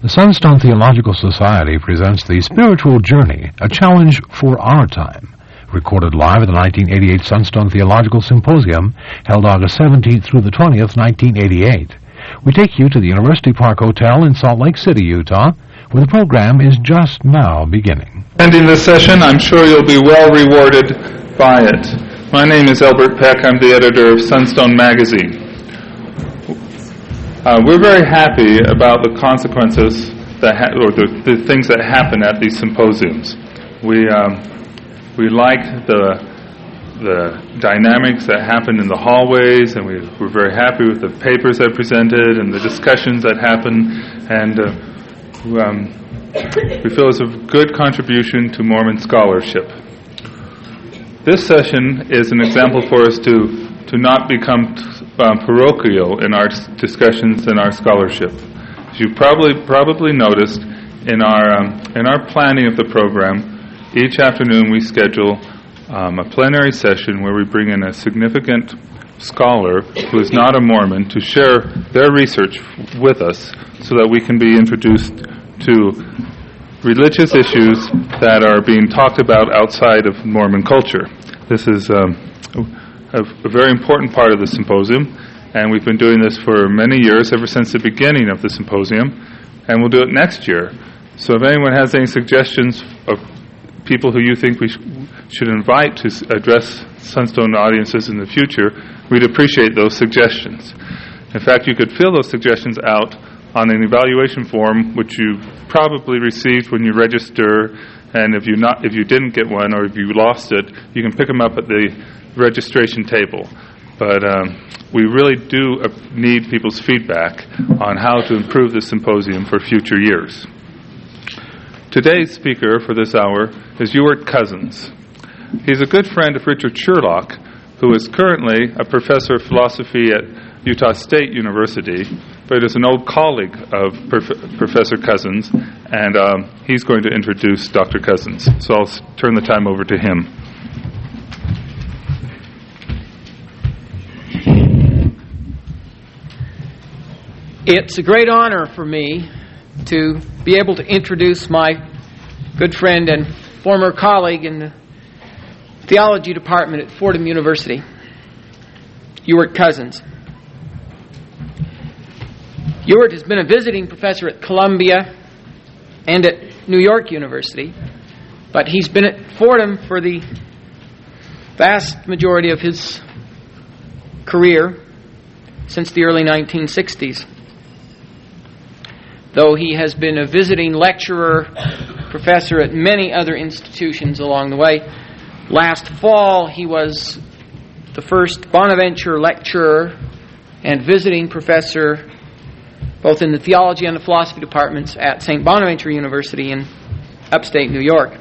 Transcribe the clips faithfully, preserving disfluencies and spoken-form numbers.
The Sunstone Theological Society presents The Spiritual Journey, a challenge for our time. Recorded live at the nineteen eighty-eight Sunstone Theological Symposium, held August seventeenth through the twentieth, nineteen eighty-eight. We take you to the University Park Hotel in Salt Lake City, Utah, where the program is just now beginning. Ending this session, I'm sure you'll be well rewarded by it. My name is Elbert Peck. I'm the editor of Sunstone Magazine. Uh, we're very happy about the consequences that ha- or the, the things that happen at these symposiums. We um, we like the the dynamics that happen in the hallways, and we, we're very happy with the papers that are presented and the discussions that happen, and uh, um, we feel it's a good contribution to Mormon scholarship. This session is an example for us to to not become um, parochial in our discussions and our scholarship. As you probably probably noticed in our um, in our planning of the program, each afternoon we schedule um, a plenary session where we bring in a significant scholar who is not a Mormon to share their research with us, so that we can be introduced to religious issues that are being talked about outside of Mormon culture. This is um, a, a very important part of the symposium, and we've been doing this for many years, ever since the beginning of the symposium, and we'll do it next year. So if anyone has any suggestions of people who you think we sh- should invite to s- address Sunstone audiences in the future, we'd appreciate those suggestions. In fact, you could fill those suggestions out on an evaluation form, which you probably received when you register, and if you not if you didn't get one, or if you lost it, you can pick them up at the registration table. But um, we really do uh, need people's feedback on how to improve the symposium for future years. Today's speaker for this hour is Ewart Cousins. He's a good friend of Richard Sherlock, who is currently a professor of philosophy at Utah State University, but is an old colleague of Prof- Professor Cousins, and um, he's going to introduce Doctor Cousins. So I'll s- turn the time over to him. It's a great honor for me to be able to introduce my good friend and former colleague in the theology department at Fordham University, Ewart Cousins. Ewart has been a visiting professor at Columbia and at New York University, but he's been at Fordham for the vast majority of his career since the early nineteen sixties. Though he has been a visiting lecturer, professor at many other institutions along the way. Last fall, he was the first Bonaventure lecturer and visiting professor both in the theology and the philosophy departments at Saint Bonaventure University in upstate New York,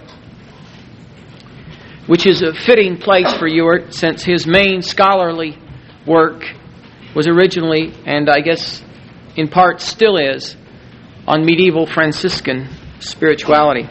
which is a fitting place for Ewart, since his main scholarly work was originally, and I guess in part still is, on medieval Franciscan spirituality.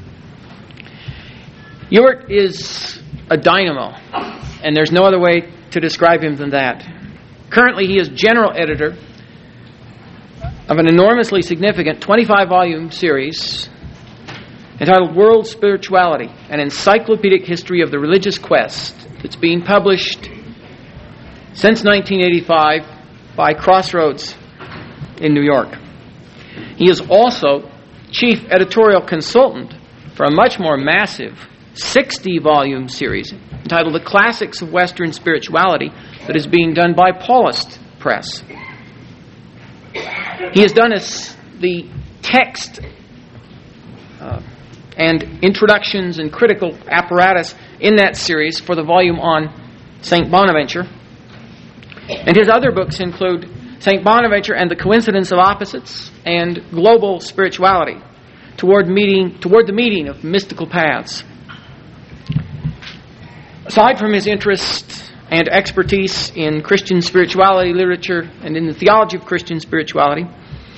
Ewart is a dynamo, and there's no other way to describe him than that. Currently, he is general editor of an enormously significant twenty-five volume series entitled World Spirituality, an encyclopedic history of the religious quest, that's being published since nineteen eighty-five by Crossroads in New York. He is also chief editorial consultant for a much more massive sixty volume series entitled The Classics of Western Spirituality that is being done by Paulist Press. He has done a, the text uh, and introductions and critical apparatus in that series for the volume on Saint Bonaventure. And his other books include Saint Bonaventure and the Coincidence of Opposites and Global Spirituality, toward meeting toward the meeting of mystical paths. Aside from his interest and expertise in Christian spirituality literature and in the theology of Christian spirituality,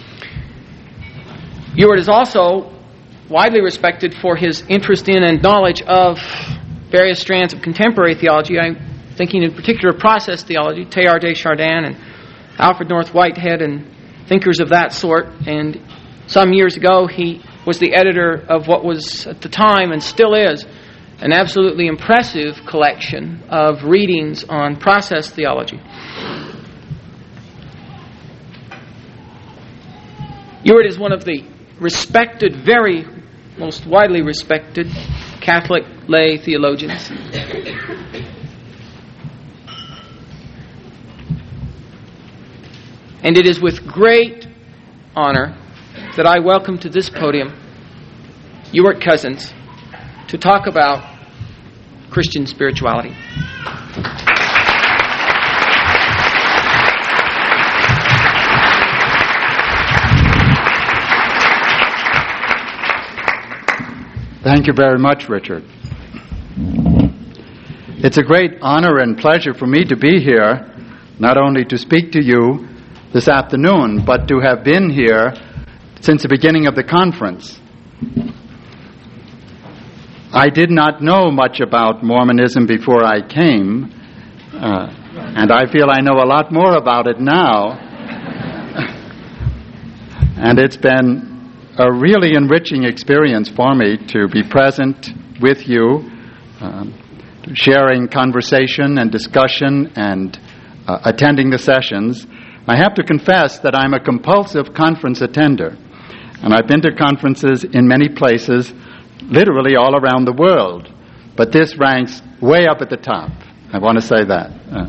Ewart is also widely respected for his interest in and knowledge of various strands of contemporary theology. I'm thinking in particular of process theology, Teilhard de Chardin and Alfred North Whitehead and thinkers of that sort. And Some years ago, he was the editor of what was at the time and still is an absolutely impressive collection of readings on process theology. Ewart is one of the respected, very most widely respected Catholic lay theologians. And it is with great honor that I welcome to this podium Ewart Cousins to talk about Christian spirituality. Thank you very much, Richard. It's a great honor and pleasure for me to be here, not only to speak to you this afternoon, but to have been here since the beginning of the conference. I did not know much about Mormonism before I came, uh, and I feel I know a lot more about it now. And it's been a really enriching experience for me to be present with you, um, sharing conversation and discussion and uh, attending the sessions. I have to confess that I'm a compulsive conference attender, and I've been to conferences in many places, literally all around the world, but this ranks way up at the top. I want to say that. Uh,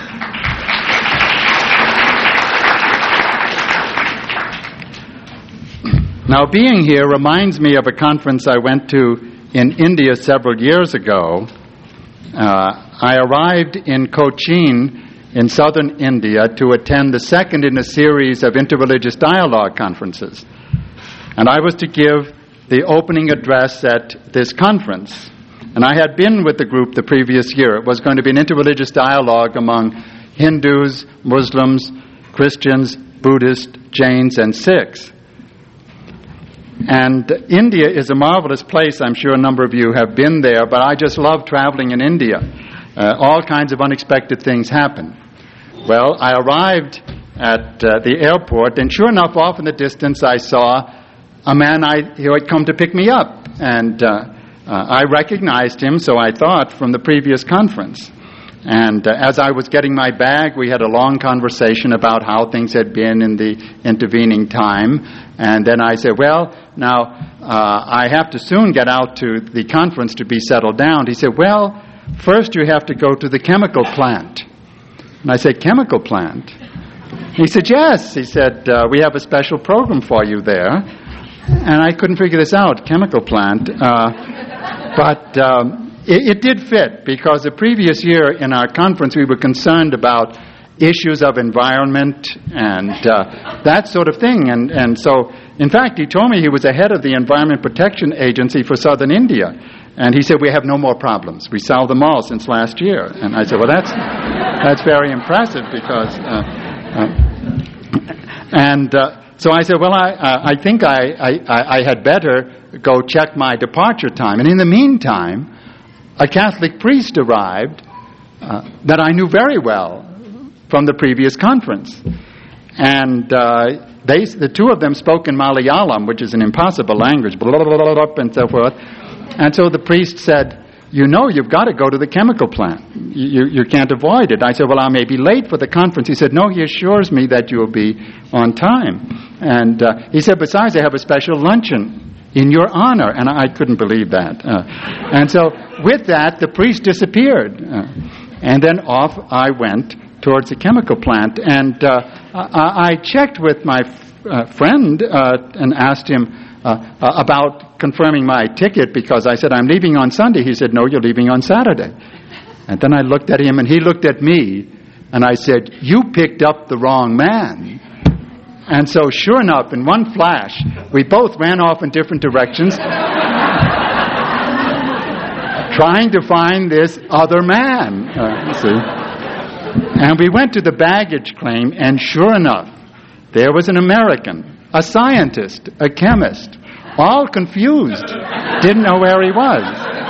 Now, being here reminds me of a conference I went to in India several years ago. Uh, I arrived in Cochin in southern India to attend the second in a series of interreligious dialogue conferences. And I was to give the opening address at this conference. And I had been with the group the previous year. It was going to be an interreligious dialogue among Hindus, Muslims, Christians, Buddhists, Jains, and Sikhs. And India is a marvelous place. I'm sure a number of you have been there, but I just love traveling in India. Uh, all kinds of unexpected things happen. Well, I arrived at uh, the airport, and sure enough, off in the distance, I saw a man I, who had come to pick me up. And uh, uh, I recognized him, so I thought, from the previous conference. And uh, as I was getting my bag, we had a long conversation about how things had been in the intervening time. And then I said, well, now, uh, I have to soon get out to the conference to be settled down. He said, well, first you have to go to the chemical plant. And I said, chemical plant? He said, yes. He said, uh, we have a special program for you there. And I couldn't figure this out, chemical plant. Uh, but um, it, it did fit, because the previous year in our conference we were concerned about issues of environment and uh, that sort of thing. And, and so, in fact, he told me he was the head of the Environment Protection Agency for southern India. And he said, we have no more problems. We solved them all since last year. And I said, well, that's that's very impressive, because... Uh, uh, and uh, so I said, well, I, uh, I think I, I, I had better go check my departure time. And in the meantime, a Catholic priest arrived uh, that I knew very well from the previous conference. And uh, they, the two of them spoke in Malayalam, which is an impossible language, blah, blah, blah, blah, blah, and so forth. And so the priest said, you know, you've got to go to the chemical plant. You, you can't avoid it. I said, well, I may be late for the conference. He said, no, he assures me that you will be on time. And uh, he said, besides, they have a special luncheon in your honor. And I couldn't believe that. Uh, and so with that, the priest disappeared. Uh, and then off I went towards the chemical plant. And uh, I, I checked with my f- uh, friend uh, and asked him uh, uh, about confirming my ticket, because I said, I'm leaving on Sunday. He said, no, you're leaving on Saturday. And then I looked at him, and he looked at me, and I said, you picked up the wrong man. And so sure enough, in one flash, we both ran off in different directions trying to find this other man. Uh, see? And we went to the baggage claim, and sure enough, there was an American, a scientist, a chemist, all confused, didn't know where he was.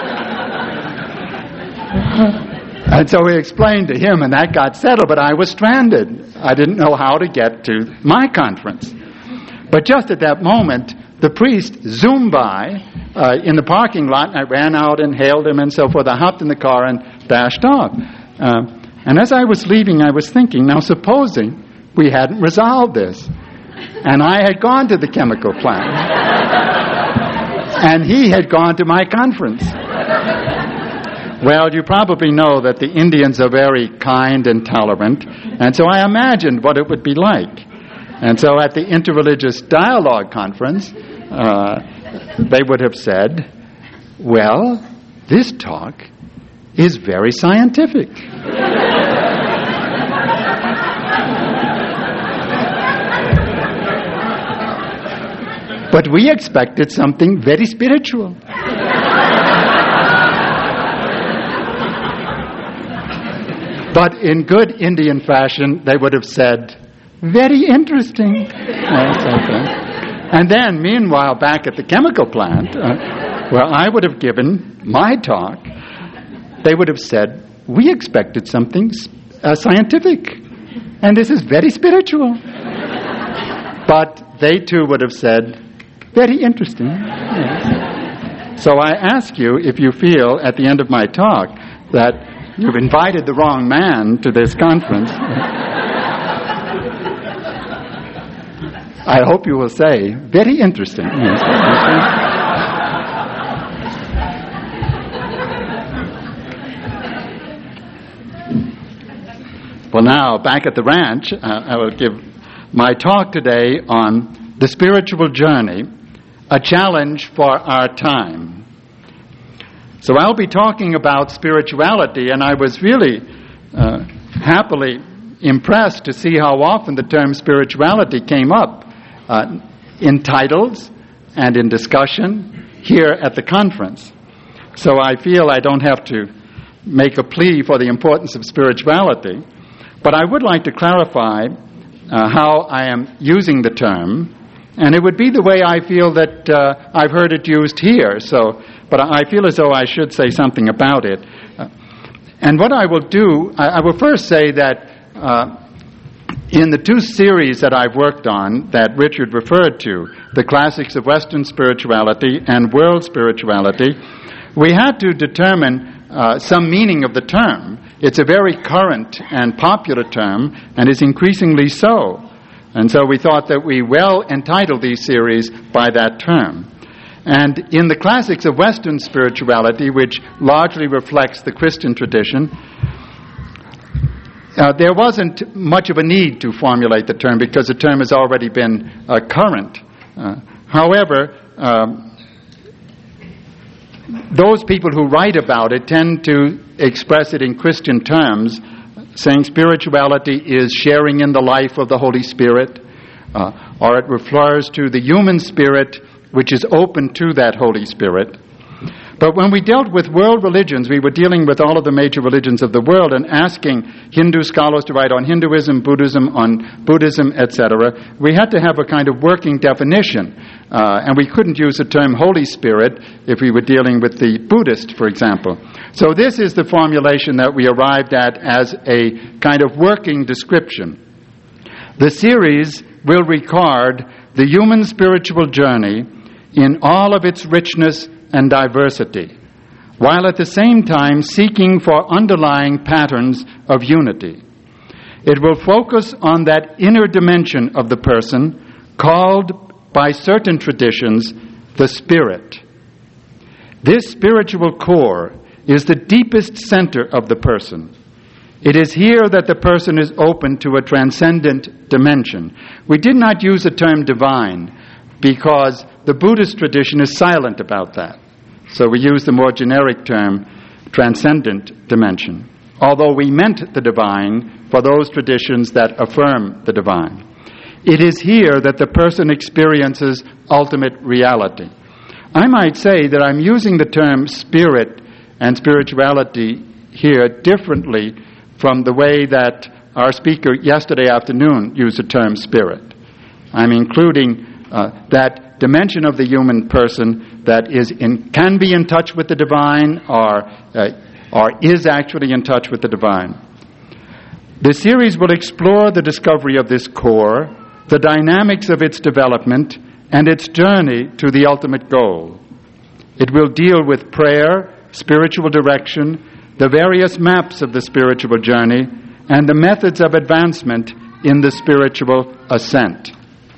And so we explained to him, and that got settled, but I was stranded. I didn't know how to get to my conference. But just at that moment, the priest zoomed by uh, in the parking lot, and I ran out and hailed him and so forth. I hopped in the car and dashed off. Uh, and as I was leaving, I was thinking, now supposing we hadn't resolved this, and I had gone to the chemical plant, and he had gone to my conference. Well, you probably know that the Indians are very kind and tolerant, and so I imagined what it would be like. And so at the Interreligious Dialogue Conference, uh, they would have said, well, this talk is very scientific. But we expected something very spiritual. But in good Indian fashion, they would have said, very interesting. And then, meanwhile, back at the chemical plant, uh, where I would have given my talk, they would have said, we expected something uh, scientific, and this is very spiritual. But they too would have said, very interesting. Yes. So I ask you if you feel at the end of my talk that you've invited the wrong man to this conference. I hope you will say, very interesting. Yes. Well, now, back at the ranch, uh, I will give my talk today on the spiritual journey, a challenge for our time. So I'll be talking about spirituality, and I was really uh, happily impressed to see how often the term spirituality came up uh, in titles and in discussion here at the conference. So I feel I don't have to make a plea for the importance of spirituality, but I would like to clarify uh, how I am using the term, and it would be the way I feel that uh, I've heard it used here. So, but I feel as though I should say something about it. Uh, and what I will do, I, I will first say that uh, in the two series that I've worked on that Richard referred to, the Classics of Western Spirituality and World Spirituality, we had to determine uh, some meaning of the term. It's a very current and popular term, and is increasingly so. And so we thought that we well entitled these series by that term. And in the Classics of Western Spirituality, which largely reflects the Christian tradition, uh, there wasn't much of a need to formulate the term because the term has already been uh, current. Uh, however, um, those people who write about it tend to express it in Christian terms, saying spirituality is sharing in the life of the Holy Spirit, uh, or it refers to the human spirit which is open to that Holy Spirit. But when we dealt with world religions, we were dealing with all of the major religions of the world and asking Hindu scholars to write on Hinduism, Buddhism, on Buddhism, et cetera. We had to have a kind of working definition, uh, and we couldn't use the term Holy Spirit if we were dealing with the Buddhist, for example. So this is the formulation that we arrived at as a kind of working description. The series will record the human spiritual journey in all of its richness and diversity, while at the same time seeking for underlying patterns of unity. It will focus on that inner dimension of the person called by certain traditions the spirit. This spiritual core is the deepest center of the person. It is here that the person is open to a transcendent dimension. We did not use the term divine because the Buddhist tradition is silent about that. So we use the more generic term transcendent dimension, although we meant the divine for those traditions that affirm the divine. It is here that the person experiences ultimate reality. I might say that I'm using the term spirit and spirituality here differently from the way that our speaker yesterday afternoon used the term spirit. I'm including uh, that dimension of the human person that is in, can be in touch with the divine or, uh, or is actually in touch with the divine. The series will explore the discovery of this core the dynamics of its development, and its journey to the ultimate goal. It will deal with prayer, spiritual direction, the various maps of the spiritual journey, and the methods of advancement in the spiritual ascent.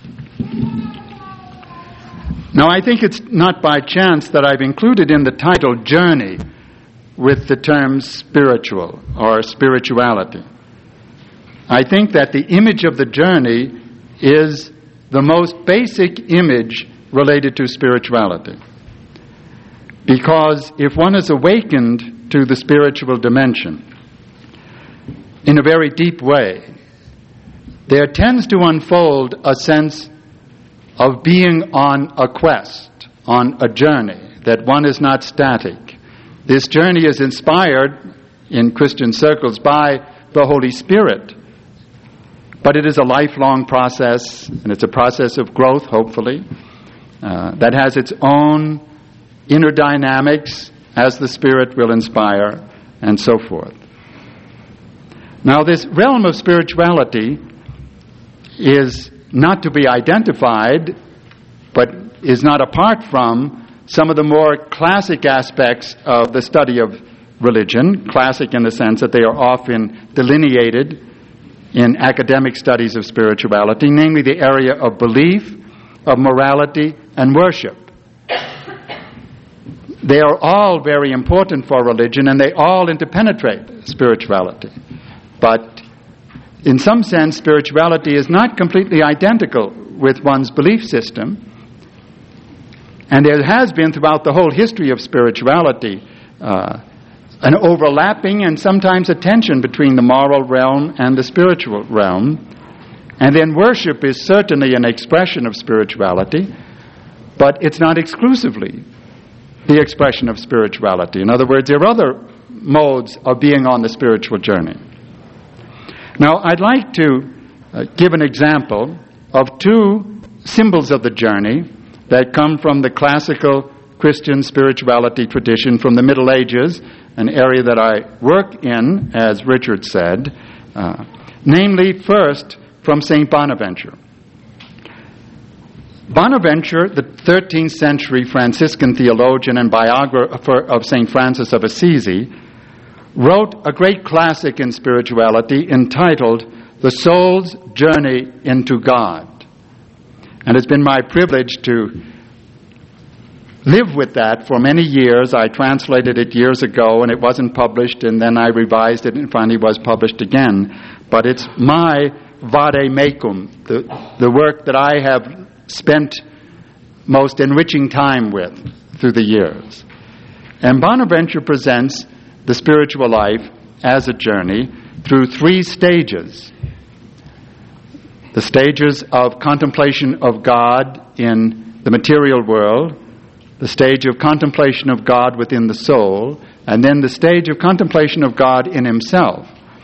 Now, I think it's not by chance that I've included in the title Journey with the term spiritual or spirituality. I think that the image of the journey is the most basic image related to spirituality. Because if one is awakened to the spiritual dimension in a very deep way, there tends to unfold a sense of being on a quest, on a journey, that one is not static. This journey is inspired in Christian circles by the Holy Spirit, but it is a lifelong process, and it's a process of growth, hopefully, uh, that has its own inner dynamics as the Spirit will inspire, and so forth. Now, this realm of spirituality is not to be identified, but is not apart from some of the more classic aspects of the study of religion, classic in the sense that they are often delineated in academic studies of spirituality, namely the area of belief, of morality, and worship. They are all very important for religion, and they all interpenetrate spirituality. But in some sense, spirituality is not completely identical with one's belief system. And there has been throughout the whole history of spirituality uh, an overlapping and sometimes a tension between the moral realm and the spiritual realm. And then worship is certainly an expression of spirituality, but it's not exclusively the expression of spirituality. In other words, there are other modes of being on the spiritual journey. Now, I'd like to uh, give an example of two symbols of the journey that come from the classical Christian spirituality tradition from the Middle Ages, an area that I work in, as Richard said, uh, namely, first, from Saint Bonaventure. Bonaventure, the thirteenth century Franciscan theologian and biographer of Saint Francis of Assisi, wrote a great classic in spirituality entitled The Soul's Journey into God. And it's been my privilege to live with that for many years. I translated it years ago, and it wasn't published, and then I revised it, and finally was published again. But it's my vade mecum, the, the work that I have spent most enriching time with through the years. And Bonaventure presents the spiritual life as a journey through three stages. The stages of contemplation of God in the material world, the stage of contemplation of God within the soul, and then the stage of contemplation of God in himself.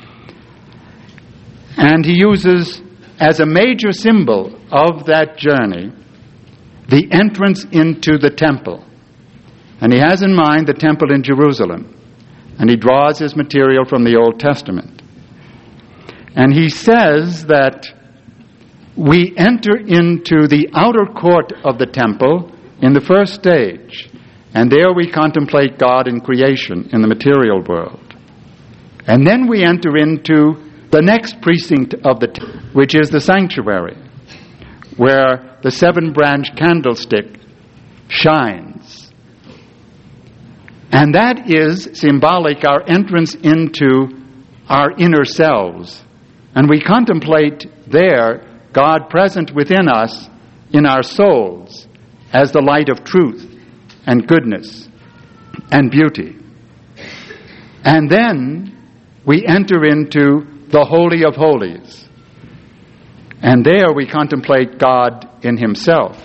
And he uses as a major symbol of that journey the entrance into the temple. And he has in mind the temple in Jerusalem. And he draws his material from the Old Testament. And he says that we enter into the outer court of the temple in the first stage, and there we contemplate God in creation in the material world. And then we enter into the next precinct of the temple, which is the sanctuary, where the seven-branch candlestick shines. And that is symbolic, our entrance into our inner selves. And we contemplate there God present within us in our souls as the light of truth and goodness and beauty. And then we enter into the Holy of Holies. And there we contemplate God in himself.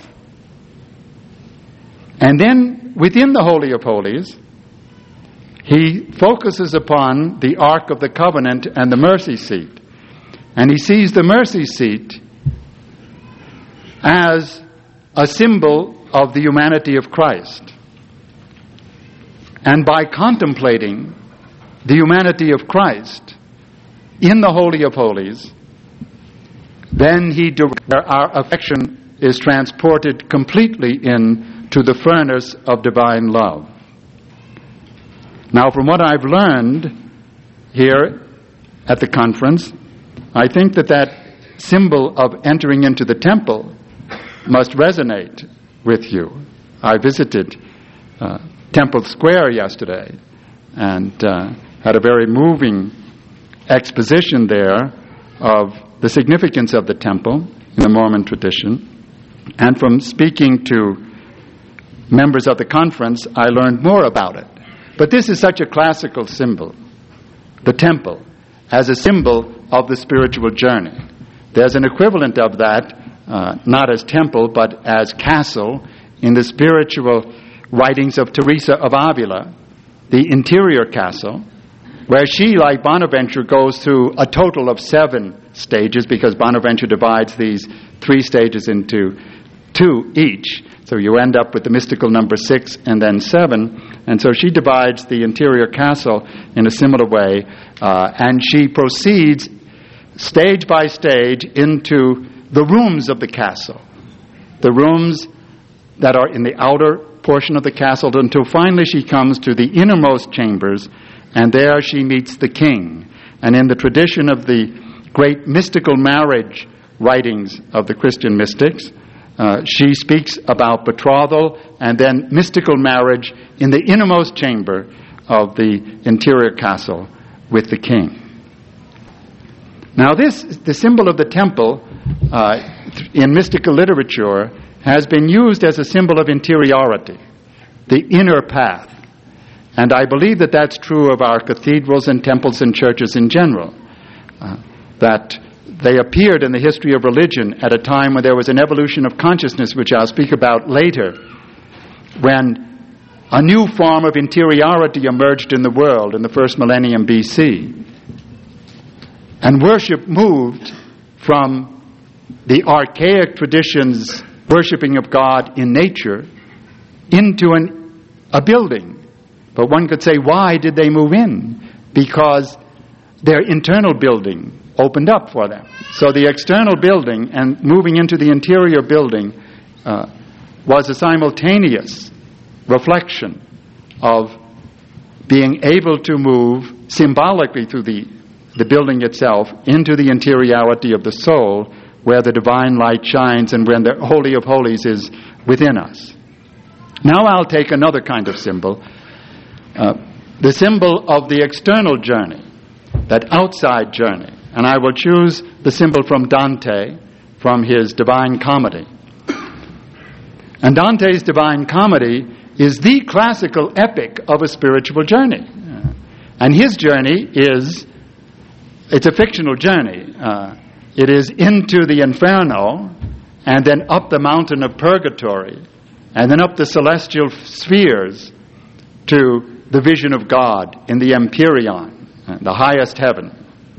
And then within the Holy of Holies, he focuses upon the Ark of the Covenant and the mercy seat. And he sees the mercy seat as a symbol of the humanity of Christ. And by contemplating the humanity of Christ in the Holy of Holies, then he where our affection is transported completely into the furnace of divine love. Now, from what I've learned here at the conference, I think that that symbol of entering into the temple must resonate with you. I visited uh, Temple Square yesterday and uh, had a very moving exposition there of the significance of the temple in the Mormon tradition. And from speaking to members of the conference, I learned more about it. But this is such a classical symbol, the temple, as a symbol of the spiritual journey. There's an equivalent of that, uh, not as temple, but as castle, in the spiritual writings of Teresa of Avila, the interior castle, where she, like Bonaventure, goes through a total of seven stages, because Bonaventure divides these three stages into two each. So you end up with the mystical number six and then seven. And so she divides the interior castle in a similar way, uh, and she proceeds stage by stage into the rooms of the castle, the rooms that are in the outer portion of the castle, until finally she comes to the innermost chambers, and there she meets the king. And in the tradition of the great mystical marriage writings of the Christian mystics, uh, she speaks about betrothal and then mystical marriage in the innermost chamber of the interior castle with the king. Now this, the symbol of the temple uh, in mystical literature has been used as a symbol of interiority, the inner path. And I believe that that's true of our cathedrals and temples and churches in general, uh, that they appeared in the history of religion at a time when there was an evolution of consciousness, which I'll speak about later, when a new form of interiority emerged in the world in the first millennium B C. And worship moved from the archaic traditions, worshiping of God in nature, into an, a building. But one could say, why did they move in? Because their internal building opened up for them. So the external building and moving into the interior building uh, was a simultaneous reflection of being able to move symbolically through the, the building itself into the interiority of the soul, where the divine light shines and when the Holy of Holies is within us. Now I'll take another kind of symbol, uh, the symbol of the external journey, that outside journey. And I will choose the symbol from Dante, from his Divine Comedy. And Dante's Divine Comedy is the classical epic of a spiritual journey. And his journey is, it's a fictional journey. Uh, it is into the Inferno, and then up the mountain of Purgatory, and then up the celestial spheres to the vision of God in the Empyrean, the highest heaven.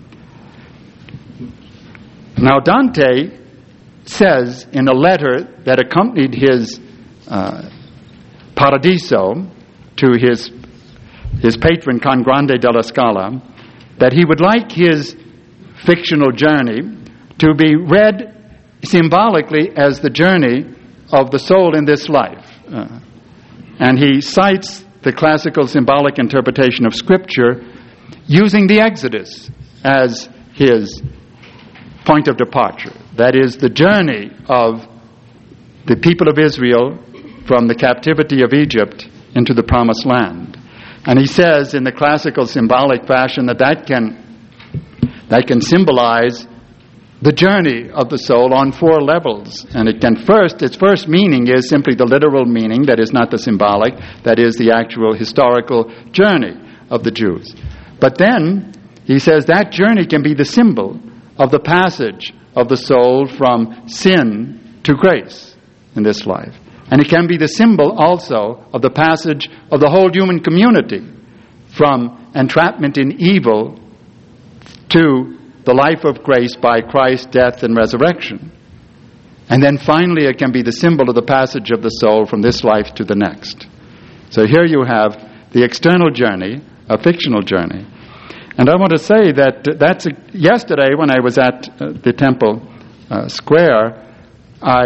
Now Dante says in a letter that accompanied his uh, Paradiso to his his patron Can Grande della Scala, that he would like his fictional journey to be read symbolically as the journey of the soul in this life. Uh, and he cites the classical symbolic interpretation of Scripture using the Exodus as his point of departure. That is, the journey of the people of Israel from the captivity of Egypt into the promised land. And he says in the classical symbolic fashion that that can, that can symbolize the journey of the soul on four levels. And it can first, its first meaning is simply the literal meaning, that is not the symbolic, that is the actual historical journey of the Jews. But then he says that journey can be the symbol of the passage of the soul from sin to grace in this life. And it can be the symbol also of the passage of the whole human community from entrapment in evil to the life of grace by Christ's death and resurrection. And then finally it can be the symbol of the passage of the soul from this life to the next. So here you have the external journey, a fictional journey. And I want to say that that's a, yesterday when I was at uh, the temple uh, Square, I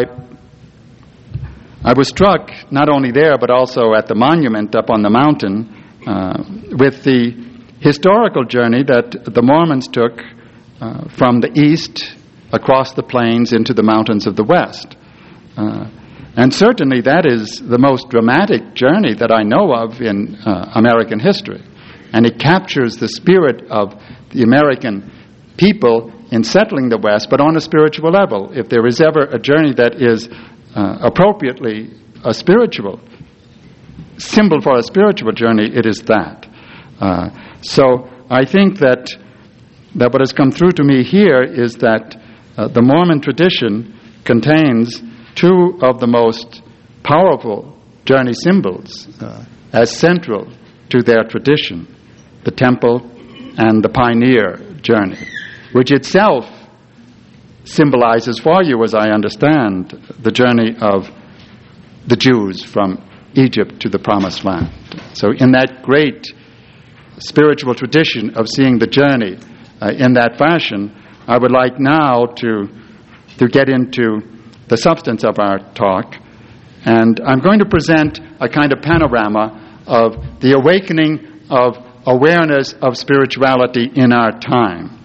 I was struck not only there but also at the monument up on the mountain uh, with the historical journey that the Mormons took uh, from the east across the plains into the mountains of the west. Uh, and certainly that is the most dramatic journey that I know of in uh, American history. And it captures the spirit of the American people in settling the West, but on a spiritual level. If there is ever a journey that is uh, appropriately a spiritual symbol for a spiritual journey, it is that. Uh, so I think that that what has come through to me here is that uh, the Mormon tradition contains two of the most powerful journey symbols uh, as central to their tradition, the temple and the pioneer journey, which itself symbolizes for you, as I understand, the journey of the Jews from Egypt to the Promised Land. So in that great spiritual tradition of seeing the journey uh, in that fashion, I would like now to to get into the substance of our talk, and I'm going to present a kind of panorama of the awakening of awareness of spirituality in our time.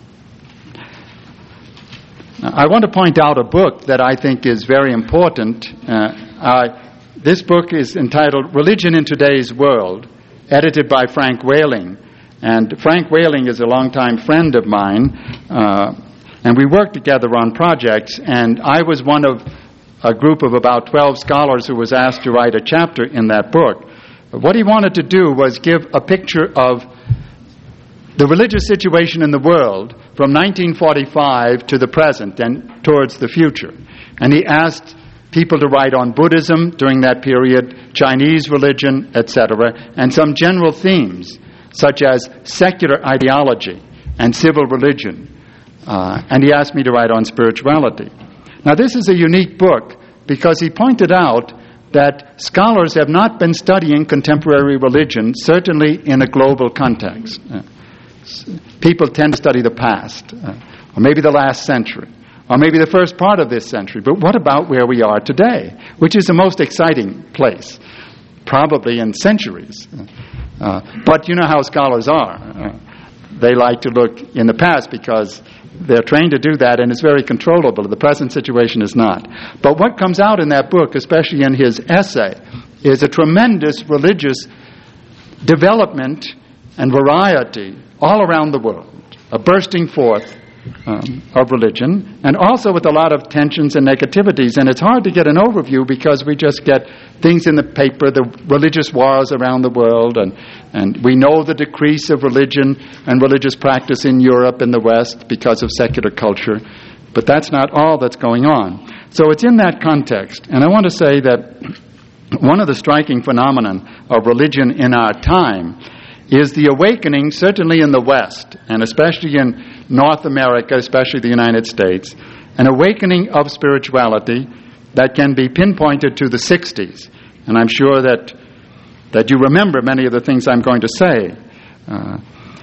Now, I want to point out a book that I think is very important. Uh, I, this book is entitled Religion in Today's World, edited by Frank Whaling. And Frank Whaling is a longtime friend of mine, uh, and we worked together on projects, and I was one of a group of about twelve scholars who was asked to write a chapter in that book. What he wanted to do was give a picture of the religious situation in the world from nineteen forty-five to the present and towards the future. And he asked people to write on Buddhism during that period, Chinese religion, et cetera, and some general themes such as secular ideology and civil religion. Uh, and he asked me to write on spirituality. Now, this is a unique book because he pointed out that scholars have not been studying contemporary religion, certainly in a global context. Uh, people tend to study the past, uh, or maybe the last century, or maybe the first part of this century. But what about where we are today, which is the most exciting place, probably in centuries? Uh, but you know how scholars are. Uh, they like to look in the past because they're trained to do that, and it's very controllable. The present situation is not. But what comes out in that book, especially in his essay, is a tremendous religious development and variety all around the world, a bursting forth um, of religion, and also with a lot of tensions and negativities. And it's hard to get an overview because we just get things in the paper, the religious wars around the world, and, and we know the decrease of religion and religious practice in Europe and the West because of secular culture. But that's not all that's going on. So it's in that context. And I want to say that one of the striking phenomenon of religion in our time is the awakening, certainly in the West, and especially in North America, especially the United States, an awakening of spirituality that can be pinpointed to the sixties. And I'm sure that that you remember many of the things I'm going to say. Uh,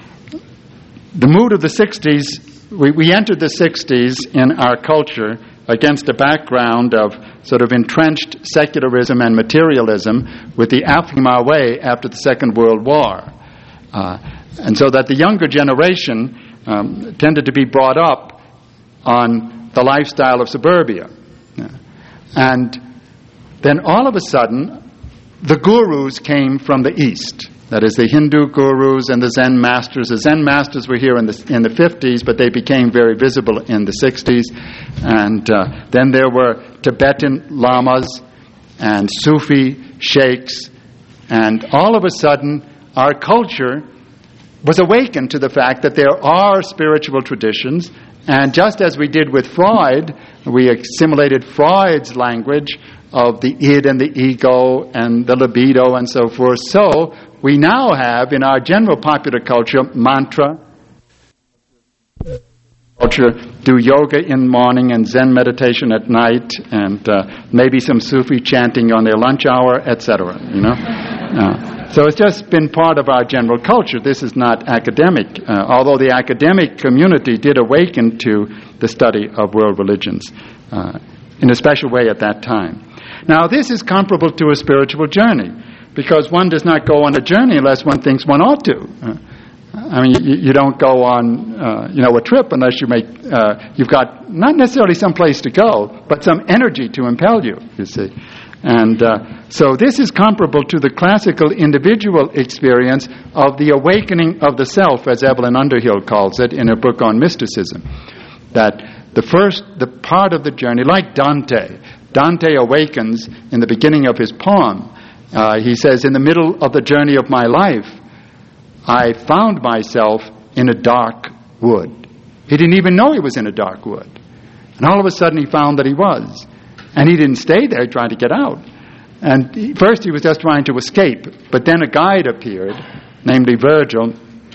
the mood of the sixties, we, we entered the sixties in our culture against a background of sort of entrenched secularism and materialism with the affluence our way after the Second World War. Uh, and so that the younger generation um, tended to be brought up on the lifestyle of suburbia. Yeah. And then all of a sudden, the gurus came from the East. That is, the Hindu gurus and the Zen masters. The Zen masters were here in the in the fifties, but they became very visible in the sixties. And uh, then there were Tibetan lamas and Sufi sheikhs. And all of a sudden, our culture was awakened to the fact that there are spiritual traditions, and just as we did with Freud, we assimilated Freud's language of the id and the ego and the libido and so forth. So we now have in our general popular culture mantra, culture, do yoga in the morning and Zen meditation at night, and uh, maybe some Sufi chanting on their lunch hour, et cetera. You know. Uh, So it's just been part of our general culture. This is not academic, uh, although the academic community did awaken to the study of world religions uh, in a special way at that time. Now, this is comparable to a spiritual journey, because one does not go on a journey unless one thinks one ought to. Uh, I mean, you, you don't go on, uh, you know, a trip unless you make, uh, you've got not necessarily some place to go, but some energy to impel you, you see. And uh, so this is comparable to the classical individual experience of the awakening of the self, as Evelyn Underhill calls it in her book on mysticism. That the first, the part of the journey, like Dante, Dante awakens in the beginning of his poem. Uh, he says, in the middle of the journey of my life, I found myself in a dark wood. He didn't even know he was in a dark wood. And all of a sudden he found that he was. And he didn't stay there trying to get out. And he, first he was just trying to escape. But then a guide appeared, namely Virgil,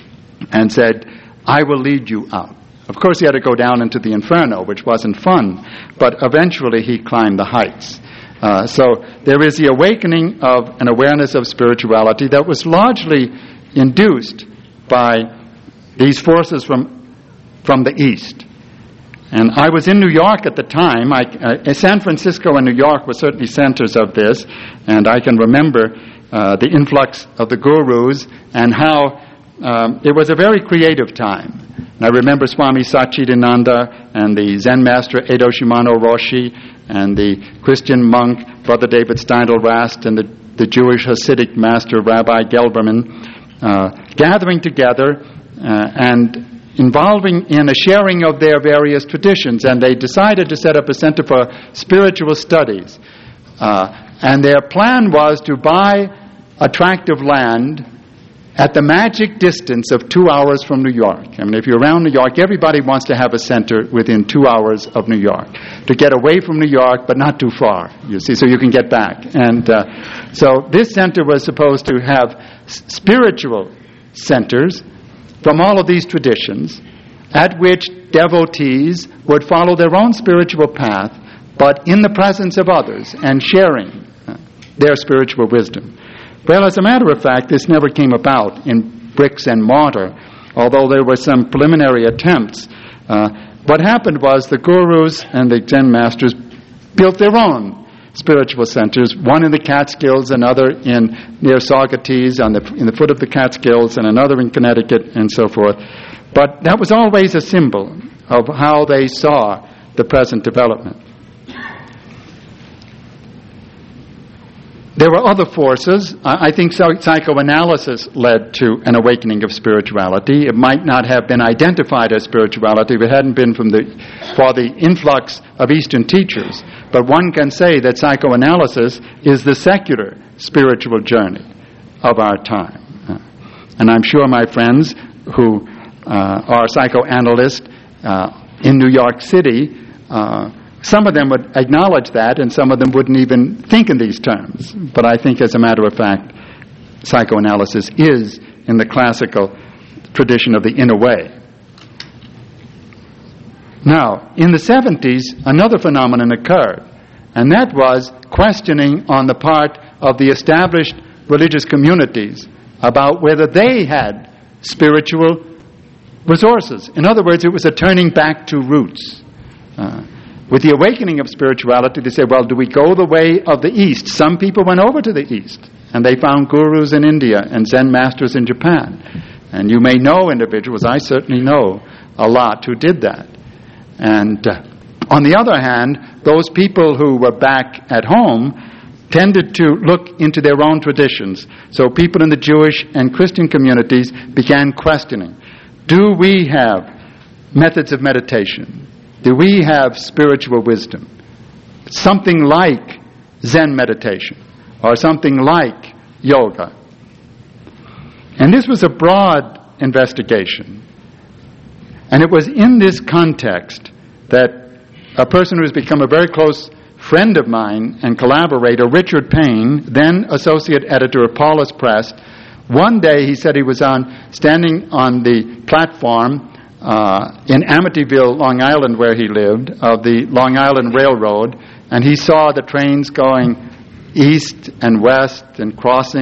and said, I will lead you out. Of course he had to go down into the inferno, which wasn't fun. But eventually he climbed the heights. Uh, so there is the awakening of an awareness of spirituality that was largely induced by these forces from from the East. And I was in New York at the time. I, uh, San Francisco and New York were certainly centers of this, and I can remember uh, the influx of the gurus and how um, it was a very creative time. And I remember Swami Satchidananda and the Zen master Edo Shimano Roshi and the Christian monk Brother David Steindl Rast and the, the Jewish Hasidic master Rabbi Gelberman uh, gathering together uh, and involving in a sharing of their various traditions, and they decided to set up a center for spiritual studies. Uh, and their plan was to buy a tract of land at the magic distance of two hours from New York. I mean, if you're around New York, everybody wants to have a center within two hours of New York, to get away from New York, but not too far, you see, so you can get back. And uh, so this center was supposed to have s- spiritual centers from all of these traditions, at which devotees would follow their own spiritual path, but in the presence of others and sharing uh, their spiritual wisdom. Well, as a matter of fact, this never came about in bricks and mortar, although there were some preliminary attempts. Uh, what happened was the gurus and the Zen masters built their own spiritual centers, one in the Catskills, another in near Saugerties on the in the foot of the Catskills, and another in Connecticut, and so forth. But that was always a symbol of how they saw the present development. There were other forces. I think psychoanalysis led to an awakening of spirituality. It might not have been identified as spirituality if it hadn't been from the, for the influx of Eastern teachers. But one can say that psychoanalysis is the secular spiritual journey of our time. And I'm sure my friends who uh, are psychoanalysts uh, in New York City, uh, some of them would acknowledge that, and some of them wouldn't even think in these terms. But I think, as a matter of fact, psychoanalysis is in the classical tradition of the inner way. Now, in the seventies, another phenomenon occurred, and that was questioning on the part of the established religious communities about whether they had spiritual resources. In other words, it was a turning back to roots. Uh, With the awakening of spirituality, they say, well, do we go the way of the East? Some people went over to the East, and they found gurus in India and Zen masters in Japan. And you may know individuals, I certainly know a lot who did that. And uh, on the other hand, those people who were back at home tended to look into their own traditions. So people in the Jewish and Christian communities began questioning, do we have methods of meditation? Do we have spiritual wisdom? Something like Zen meditation or something like yoga. And this was a broad investigation. And it was in this context that a person who has become a very close friend of mine and collaborator, Richard Payne, then associate editor of Paulus Press, one day he said he was on standing on the platform Uh, in Amityville, Long Island, where he lived, of the Long Island Railroad, and he saw the trains going east and west and crossing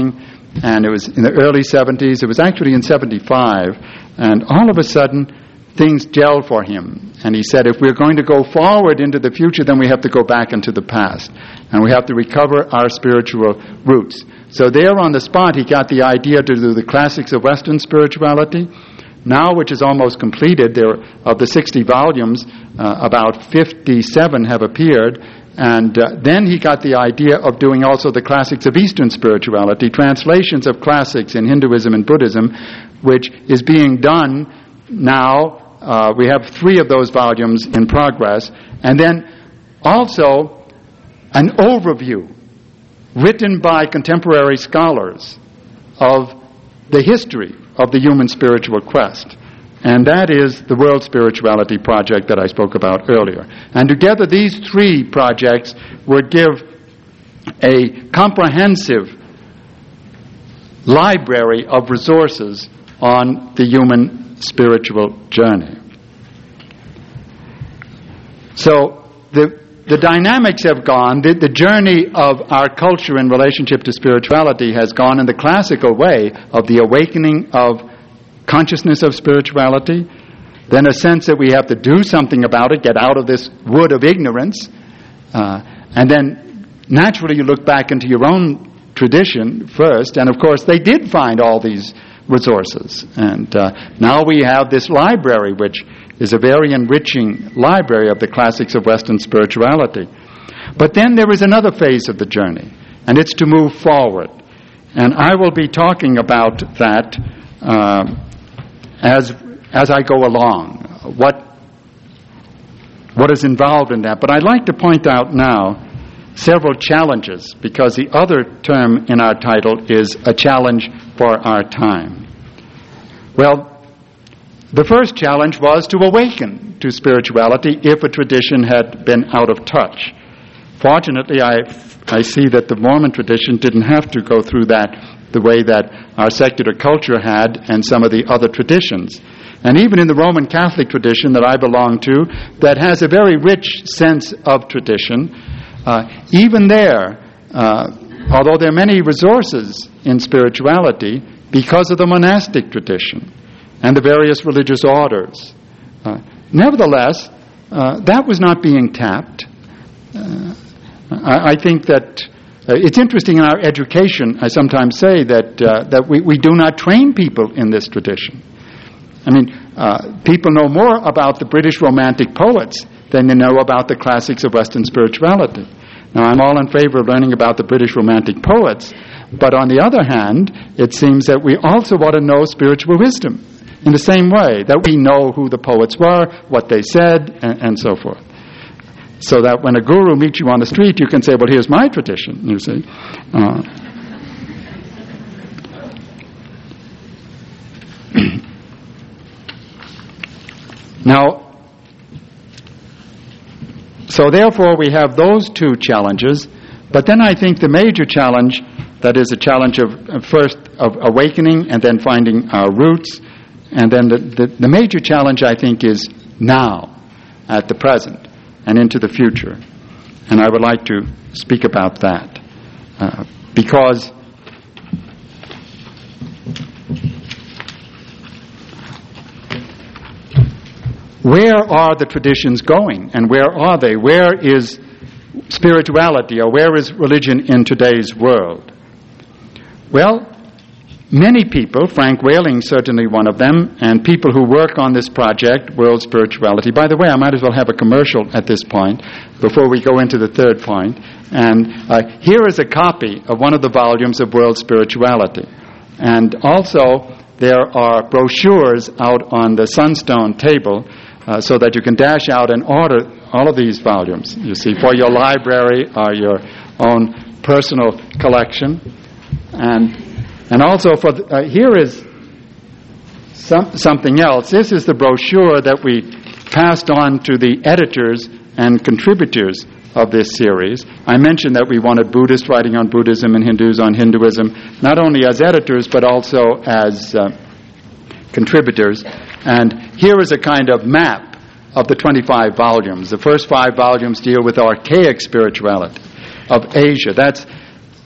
and it was in the early seventies. It was actually in seventy-five, and all of a sudden, things gelled for him. And he said, if we're going to go forward into the future, then we have to go back into the past, and we have to recover our spiritual roots. So there on the spot, he got the idea to do the classics of Western spirituality. Now, which is almost completed, there of the sixty volumes, uh, about fifty-seven have appeared. And uh, then he got the idea of doing also the classics of Eastern spirituality, translations of classics in Hinduism and Buddhism, which is being done now. Uh, we have three of those volumes in progress. And then also an overview written by contemporary scholars of the history of the human spiritual quest. And that is the World Spirituality Project that I spoke about earlier. And together these three projects would give a comprehensive library of resources on the human spiritual journey. So the the dynamics have gone, the, the journey of our culture in relationship to spirituality has gone in the classical way of the awakening of consciousness of spirituality, then a sense that we have to do something about it, get out of this wood of ignorance, uh, and then naturally you look back into your own tradition first, and of course they did find all these resources. And uh, now we have this library, which is a very enriching library of the classics of Western spirituality. But then there is another phase of the journey, and it's to move forward. And I will be talking about that uh, as as I go along, what what is involved in that. But I'd like to point out now several challenges, because the other term in our title is a challenge for our time. Well, the first challenge was to awaken to spirituality if a tradition had been out of touch. Fortunately, I I see that the Mormon tradition didn't have to go through that the way that our secular culture had and some of the other traditions. And even in the Roman Catholic tradition that I belong to, that has a very rich sense of tradition, uh, even there, uh, although there are many resources in spirituality, because of the monastic tradition and the various religious orders, uh, nevertheless, uh, that was not being tapped. Uh, I, I think that uh, it's interesting in our education, I sometimes say that uh, that we, we do not train people in this tradition. I mean, uh, people know more about the British Romantic poets than they know about the classics of Western spirituality. Now, I'm all in favor of learning about the British Romantic poets, but on the other hand, it seems that we also want to know spiritual wisdom in the same way, that we know who the poets were, what they said, and, and so forth. So that when a guru meets you on the street, you can say, well, here's my tradition, you see. Uh, now, so therefore we have those two challenges, but then I think the major challenge, that is a challenge of, of first of awakening and then finding our roots, and then the, the, the major challenge I think is now, at the present, and into the future. And I would like to speak about that. Uh, because where are the traditions going? And where are they? Where is spirituality, or where is religion in today's world? Well, many people, Frank Whaling certainly one of them, and people who work on this project, World Spirituality. By the way, I might as well have a commercial at this point before we go into the third point. And uh, here is a copy of one of the volumes of World Spirituality. And also there are brochures out on the Sunstone table uh, so that you can dash out and order all of these volumes, you see, for your library or your own personal collection. And And also, for the, uh, here is some, something else. This is the brochure that we passed on to the editors and contributors of this series. I mentioned that we wanted Buddhists writing on Buddhism and Hindus on Hinduism, not only as editors, but also as uh, contributors. And here is a kind of map of the twenty-five volumes. The first five volumes deal with archaic spirituality of Asia. That's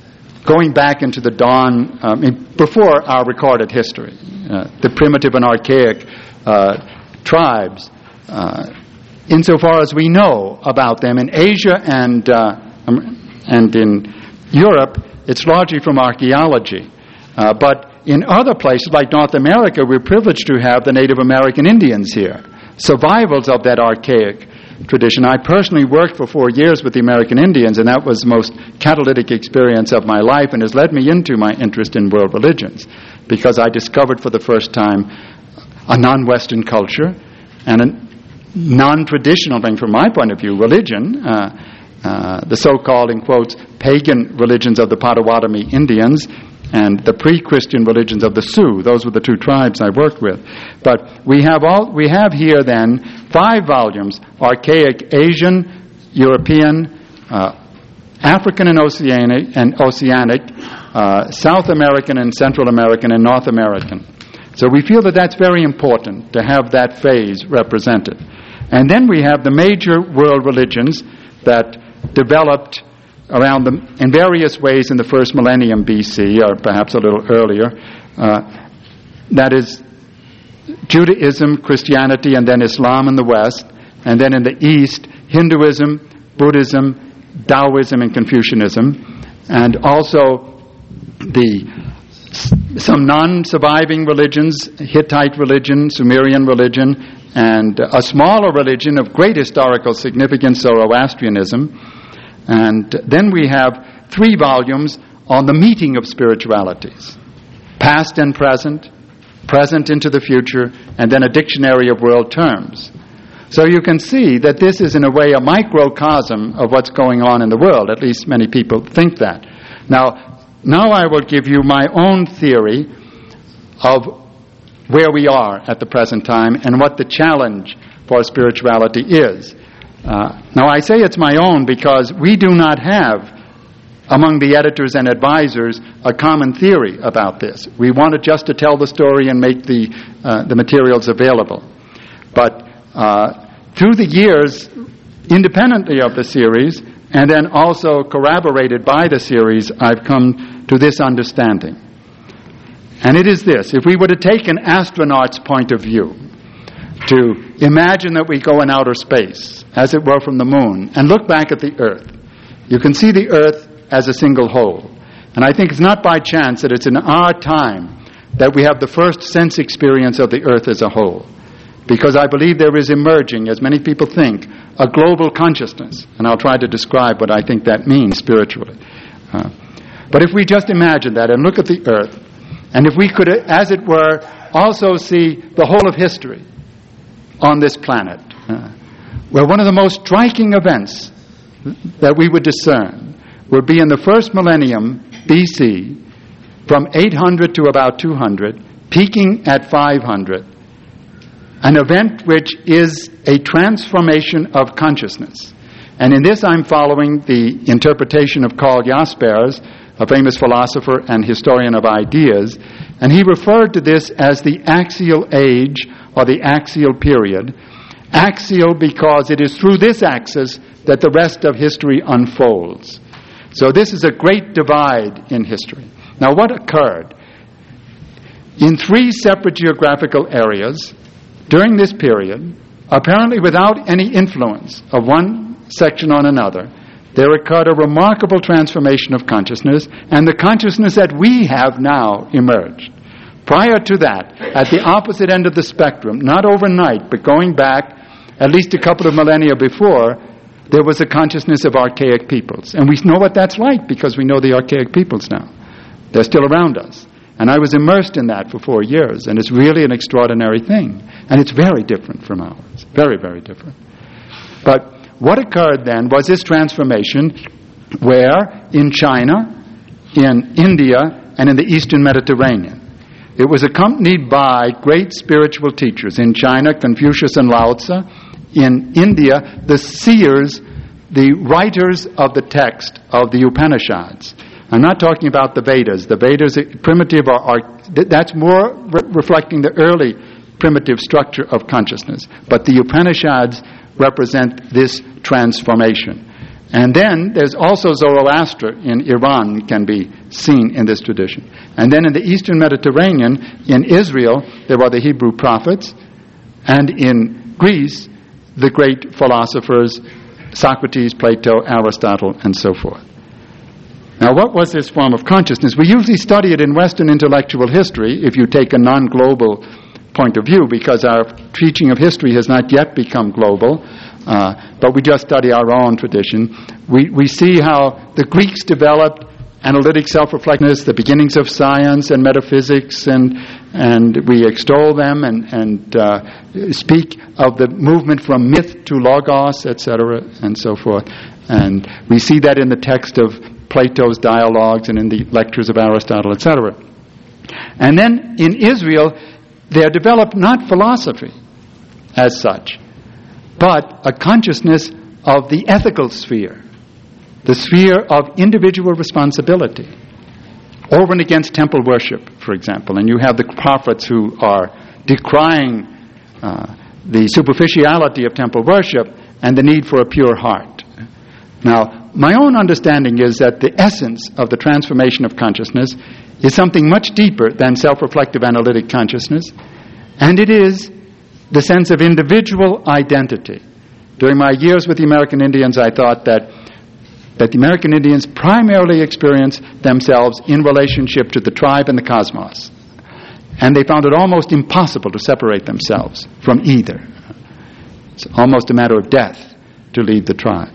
going back into the dawn, um, before our recorded history, uh, the primitive and archaic uh, tribes, uh, insofar as we know about them in Asia and uh, and in Europe, it's largely from archaeology. Uh, but in other places, like North America, we're privileged to have the Native American Indians here, survivals of that archaic tradition. I personally worked for four years with the American Indians, and that was the most catalytic experience of my life and has led me into my interest in world religions, because I discovered for the first time a non-Western culture and a non-traditional thing from my point of view, religion, uh, uh, the so-called, in quotes, pagan religions of the Potawatomi Indians and the pre-Christian religions of the Sioux. Those were the two tribes I worked with. But we have all we have here then five volumes: archaic Asian, European, uh, African and Oceanic, and Oceanic, uh, South American and Central American and North American. So we feel that that's very important to have that phase represented. And then we have the major world religions that developed around them in various ways in the first millennium B C, or perhaps a little earlier. Uh, that is Judaism, Christianity, and then Islam in the West, and then in the East, Hinduism, Buddhism, Taoism, and Confucianism, and also the some non-surviving religions, Hittite religion, Sumerian religion, and a smaller religion of great historical significance, Zoroastrianism. And then we have three volumes on the meeting of spiritualities, past and present, present into the future, and then a dictionary of world terms. So you can see that this is in a way a microcosm of what's going on in the world. At least many people think that. Now, now I will give you my own theory of where we are at the present time and what the challenge for spirituality is. Uh, now, I say it's my own because we do not have, among the editors and advisors, a common theory about this. We wanted just to tell the story and make the uh, the materials available. But uh, through the years, independently of the series, and then also corroborated by the series, I've come to this understanding. And it is this: if we were to take an astronaut's point of view, to imagine that we go in outer space, as it were from the moon, and look back at the Earth, you can see the Earth as a single whole. And I think it's not by chance that it's in our time that we have the first sense experience of the Earth as a whole. Because I believe there is emerging, as many people think, a global consciousness. And I'll try to describe what I think that means spiritually. Uh, but if we just imagine that and look at the Earth, and if we could, as it were, also see the whole of history on this planet, uh, where one of the most striking events that we would discern would be in the first millennium B C, from eight hundred to about two hundred, peaking at five hundred, an event which is a transformation of consciousness. And in this I'm following the interpretation of Karl Jaspers, a famous philosopher and historian of ideas, and he referred to this as the axial age or the axial period. Axial because it is through this axis that the rest of history unfolds. So this is a great divide in history. Now what occurred? In three separate geographical areas during this period, apparently without any influence of one section on another, there occurred a remarkable transformation of consciousness, and the consciousness that we have now emerged. Prior to that, at the opposite end of the spectrum, not overnight, but going back at least a couple of millennia before, there was a consciousness of archaic peoples. And we know what that's like because we know the archaic peoples now. They're still around us. And I was immersed in that for four years, and it's really an extraordinary thing. And it's very different from ours. Very, very different. But what occurred then was this transformation where in China, in India, and in the Eastern Mediterranean, it was accompanied by great spiritual teachers. In China, Confucius and Lao Tzu. In India, the seers, the writers of the text of the Upanishads. I'm not talking about the Vedas. The Vedas, primitive, are, are that's more re- reflecting the early primitive structure of consciousness. But the Upanishads represent this transformation. And then there's also Zoroaster in Iran can be seen in this tradition. And then in the Eastern Mediterranean, in Israel, there were the Hebrew prophets, and in Greece, the great philosophers, Socrates, Plato, Aristotle, and so forth. Now, what was this form of consciousness? We usually study it in Western intellectual history, if you take a non-global point of view, because our teaching of history has not yet become global, uh, but we just study our own tradition. We, we see how the Greeks developed analytic self-reflectiveness, the beginnings of science and metaphysics, and and we extol them and, and uh, speak of the movement from myth to logos, et cetera, and so forth. And we see that in the text of Plato's dialogues and in the lectures of Aristotle, et cetera. And then in Israel, there developed not philosophy as such, but a consciousness of the ethical sphere, the sphere of individual responsibility. Over and against temple worship, for example, and you have the prophets who are decrying uh, the superficiality of temple worship and the need for a pure heart. Now, my own understanding is that the essence of the transformation of consciousness is something much deeper than self-reflective analytic consciousness, and it is the sense of individual identity. During my years with the American Indians, I thought that that the American Indians primarily experience themselves in relationship to the tribe and the cosmos. And they found it almost impossible to separate themselves from either. It's almost a matter of death to leave the tribe.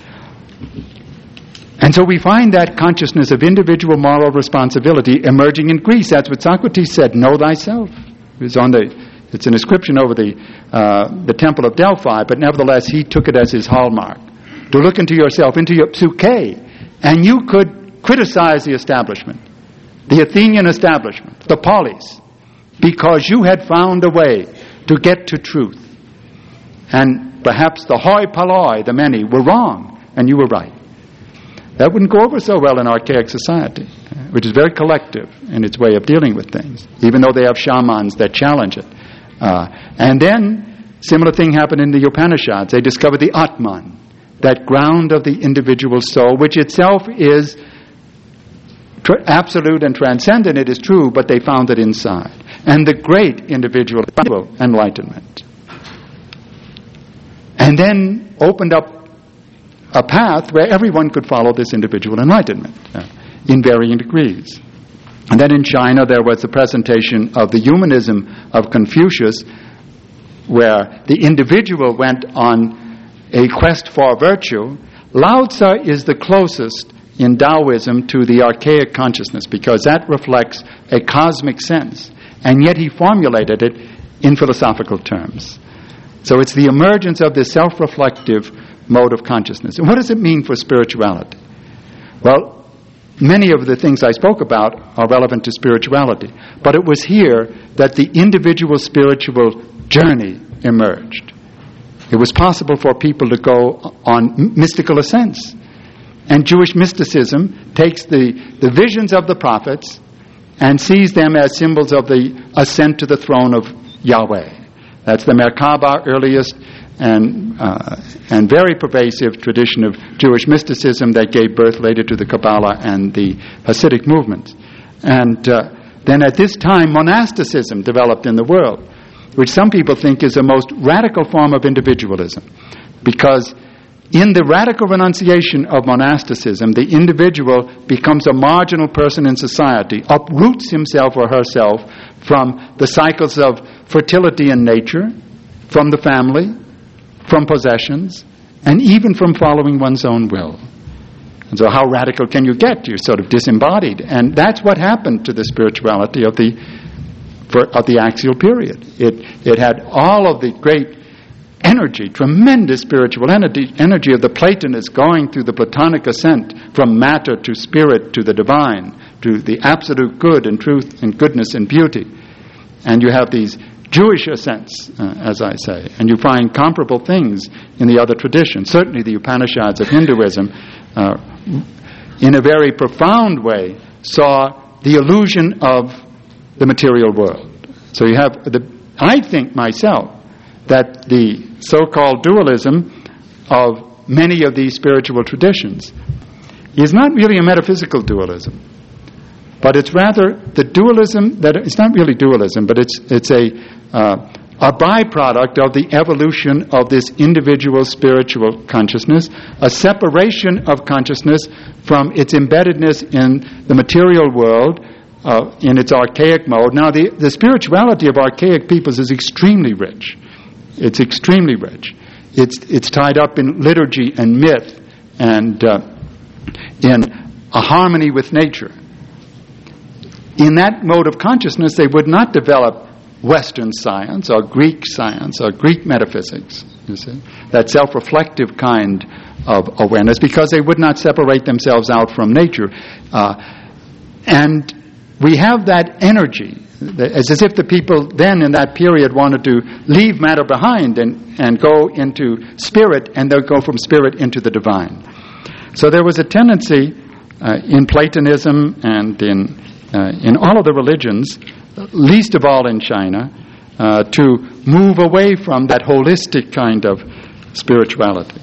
And so we find that consciousness of individual moral responsibility emerging in Greece. That's what Socrates said, know thyself. It was on the, it's an inscription over the, uh, the temple of Delphi, but nevertheless he took it as his hallmark. To look into yourself, into your psyche, and you could criticize the establishment, the Athenian establishment, the polis, because you had found a way to get to truth. And perhaps the hoi polloi, the many, were wrong, and you were right. That wouldn't go over so well in archaic society, which is very collective in its way of dealing with things, even though they have shamans that challenge it. Uh, and then, similar thing happened in the Upanishads. They discovered the Atman, that ground of the individual soul, which itself is tr- absolute and transcendent, it is true, but they found it inside. And the great individual enlightenment. And then opened up a path where everyone could follow this individual enlightenment uh, in varying degrees. And then in China there was the presentation of the humanism of Confucius, where the individual went on a quest for virtue. Lao Tzu is the closest in Taoism to the archaic consciousness, because that reflects a cosmic sense, and yet he formulated it in philosophical terms. So it's the emergence of this self-reflective mode of consciousness. And what does it mean for spirituality? Well, many of the things I spoke about are relevant to spirituality, but it was here that the individual spiritual journey emerged. It was possible for people to go on mystical ascents. And Jewish mysticism takes the, the visions of the prophets and sees them as symbols of the ascent to the throne of Yahweh. That's the Merkabah, earliest and uh, and very pervasive tradition of Jewish mysticism that gave birth later to the Kabbalah and the Hasidic movements. And uh, then at this time, monasticism developed in the world, which some people think is the most radical form of individualism. Because in the radical renunciation of monasticism, the individual becomes a marginal person in society, uproots himself or herself from the cycles of fertility in nature, from the family, from possessions, and even from following one's own will. And so how radical can you get? You're sort of disembodied. And that's what happened to the spirituality of the For, of the axial period. It it had all of the great energy, tremendous spiritual energy, energy of the Platonists going through the Platonic ascent from matter to spirit to the divine, to the absolute good and truth and goodness and beauty. And you have these Jewish ascents, uh, as I say, and you find comparable things in the other traditions. Certainly the Upanishads of Hinduism, uh, in a very profound way, saw the illusion of the material world. So you have the, I think myself that the so-called dualism of many of these spiritual traditions is not really a metaphysical dualism, but it's rather the dualism that it's not really dualism, but it's it's a uh, a byproduct of the evolution of this individual spiritual consciousness, a separation of consciousness from its embeddedness in the material world, uh, in its archaic mode. Now, the, the spirituality of archaic peoples is extremely rich. It's extremely rich. It's it's tied up in liturgy and myth and uh, in a harmony with nature. In that mode of consciousness, they would not develop Western science or Greek science or Greek metaphysics, you see, that self-reflective kind of awareness, because they would not separate themselves out from nature. Uh, and we have that energy. It's as if the people then in that period wanted to leave matter behind and, and go into spirit, and they'll go from spirit into the divine. So there was a tendency uh, in Platonism and in uh, in all of the religions, least of all in China, uh, to move away from that holistic kind of spirituality.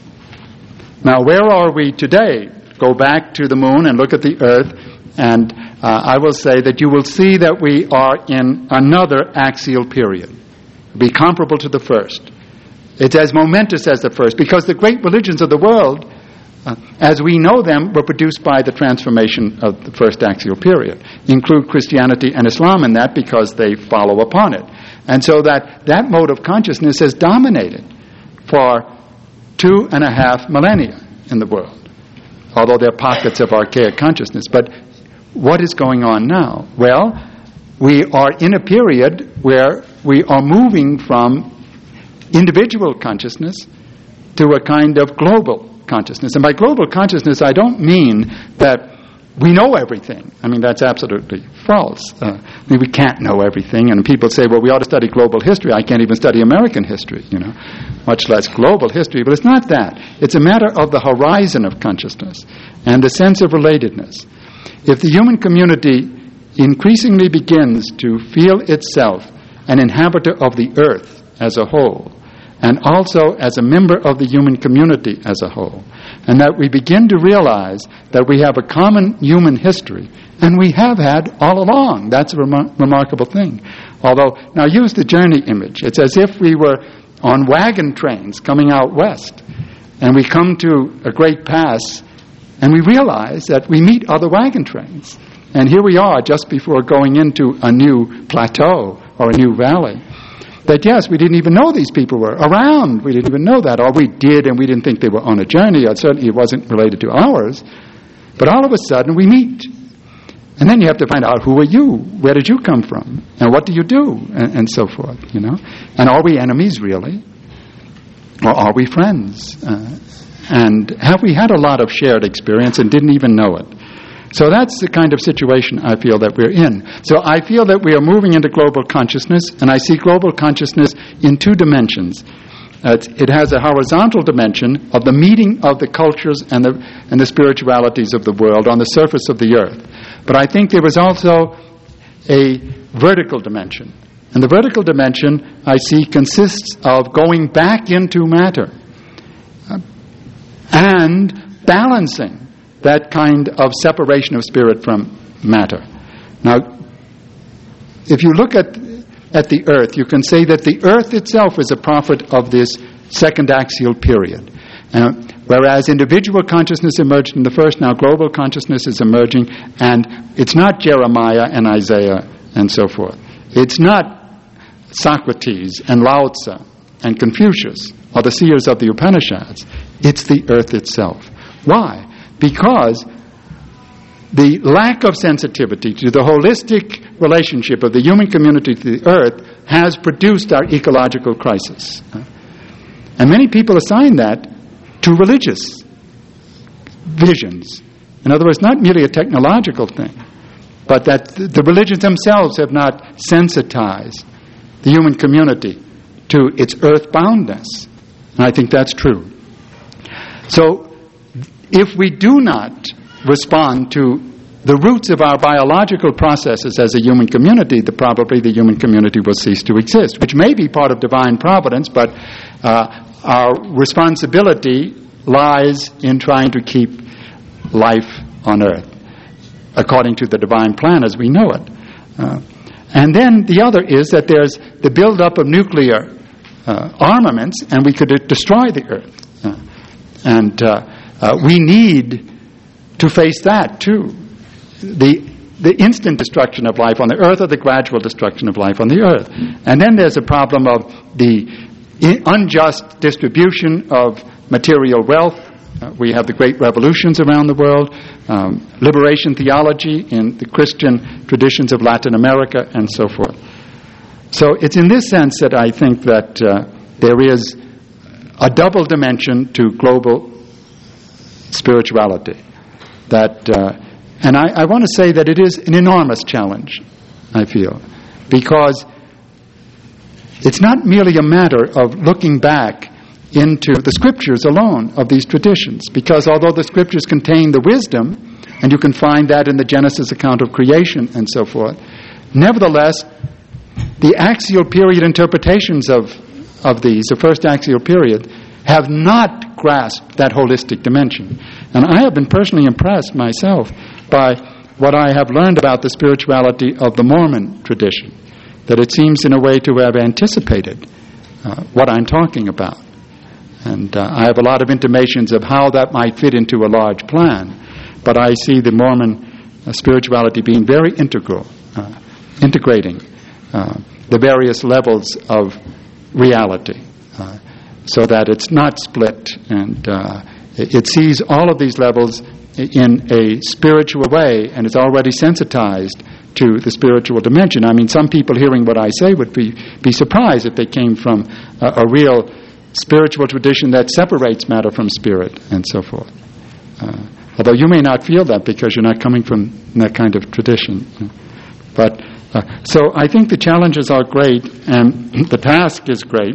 Now, where are we today? Go back to the moon and look at the earth, and uh, I will say that you will see that we are in another axial period, be comparable to the first. It's as momentous as the first, because the great religions of the world, uh, as we know them, were produced by the transformation of the first axial period. Include Christianity and Islam in that, because they follow upon it. And so that, that mode of consciousness has dominated for two and a half millennia in the world, although there are pockets of archaic consciousness. But what is going on now? Well, we are in a period where we are moving from individual consciousness to a kind of global consciousness. And by global consciousness, I don't mean that we know everything. I mean, that's absolutely false. Uh, I mean, we can't know everything. And people say, well, we ought to study global history. I can't even study American history, you know, much less global history. But it's not that. It's a matter of the horizon of consciousness and the sense of relatedness. If the human community increasingly begins to feel itself an inhabitor of the earth as a whole, and also as a member of the human community as a whole, and that we begin to realize that we have a common human history, and we have had all along. That's a remar- remarkable thing. Although, now use the journey image. It's as if we were on wagon trains coming out west, and we come to a great pass, and we realize that we meet other wagon trains. And here we are just before going into a new plateau or a new valley. That, yes, we didn't even know these people were around. We didn't even know that. Or we did, and we didn't think they were on a journey. Or certainly it wasn't related to ours. But all of a sudden, we meet. And then you have to find out, who are you? Where did you come from? And what do you do? And, and so forth, you know. And are we enemies, really? Or are we friends? Uh, and have we had a lot of shared experience and didn't even know it? So that's the kind of situation I feel that we're in. So I feel that we are moving into global consciousness, and I see global consciousness in two dimensions. Uh, it has a horizontal dimension of the meeting of the cultures and the and the spiritualities of the world on the surface of the earth. But I think there is also a vertical dimension. And the vertical dimension, I see, consists of going back into matter uh, and balancing that kind of separation of spirit from matter. Now, if you look at at the earth, you can say that the earth itself is a prophet of this second axial period. Uh, whereas individual consciousness emerged in the first, now global consciousness is emerging, and it's not Jeremiah and Isaiah and so forth. It's not Socrates and Lao Tzu and Confucius or the seers of the Upanishads. It's the earth itself. Why? Because the lack of sensitivity to the holistic relationship of the human community to the earth has produced our ecological crisis. And many people assign that to religious visions. In other words, not merely a technological thing, but that the religions themselves have not sensitized the human community to its earth-boundness. And I think that's true. So, if we do not respond to the roots of our biological processes as a human community, the, probably the human community will cease to exist, which may be part of divine providence, but uh, our responsibility lies in trying to keep life on earth, according to the divine plan as we know it. Uh, and then the other is that there's the buildup of nuclear uh, armaments, and we could destroy the earth. Uh, and uh, uh, we need to face that too. The the instant destruction of life on the earth or the gradual destruction of life on the earth. And then there's a problem of the unjust distribution of material wealth. Uh, we have the great revolutions around the world, um, liberation theology in the Christian traditions of Latin America, and so forth. So it's in this sense that I think that uh, there is a double dimension to global spirituality. That, uh, and I, I want to say that it is an enormous challenge, I feel, because it's not merely a matter of looking back into the scriptures alone of these traditions, because although the scriptures contain the wisdom, and you can find that in the Genesis account of creation and so forth, nevertheless, the axial period interpretations of, of these, the first axial period, have not grasped that holistic dimension. And I have been personally impressed myself by what I have learned about the spirituality of the Mormon tradition, that it seems in a way to have anticipated uh, what I'm talking about. And uh, I have a lot of intimations of how that might fit into a large plan, but I see the Mormon uh, spirituality being very integral, uh, integrating uh, the various levels of reality, uh, so that it's not split, and uh, it, it sees all of these levels in a spiritual way, and it's already sensitized to the spiritual dimension. I mean, some people hearing what I say would be, be surprised if they came from a, a real spiritual tradition that separates matter from spirit, and so forth. Uh, although you may not feel that because you're not coming from that kind of tradition. But uh, so I think the challenges are great, and the task is great.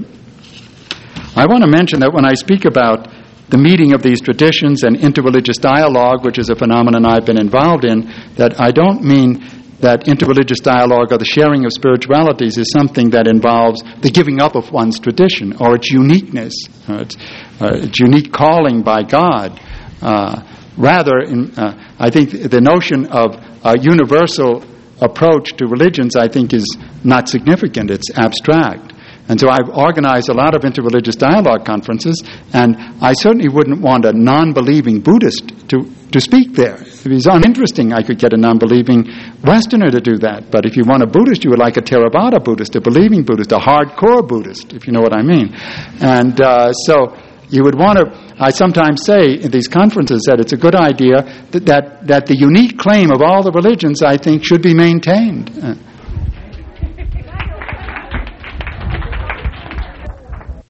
I want to mention that when I speak about the meeting of these traditions and interreligious dialogue, which is a phenomenon I've been involved in, that I don't mean that interreligious dialogue or the sharing of spiritualities is something that involves the giving up of one's tradition or its uniqueness, or its, uh, its unique calling by God. Uh, rather, in, uh, I think the notion of a universal approach to religions, I think, is not significant. It's abstract. And so I've organized a lot of interreligious dialogue conferences, and I certainly wouldn't want a non-believing Buddhist to, to speak there. If he's uninteresting, I could get a non-believing Westerner to do that. But if you want a Buddhist, you would like a Theravada Buddhist, a believing Buddhist, a hardcore Buddhist, if you know what I mean. And uh, so you would want to, I sometimes say in these conferences that it's a good idea that, that, that the unique claim of all the religions, I think, should be maintained. Uh,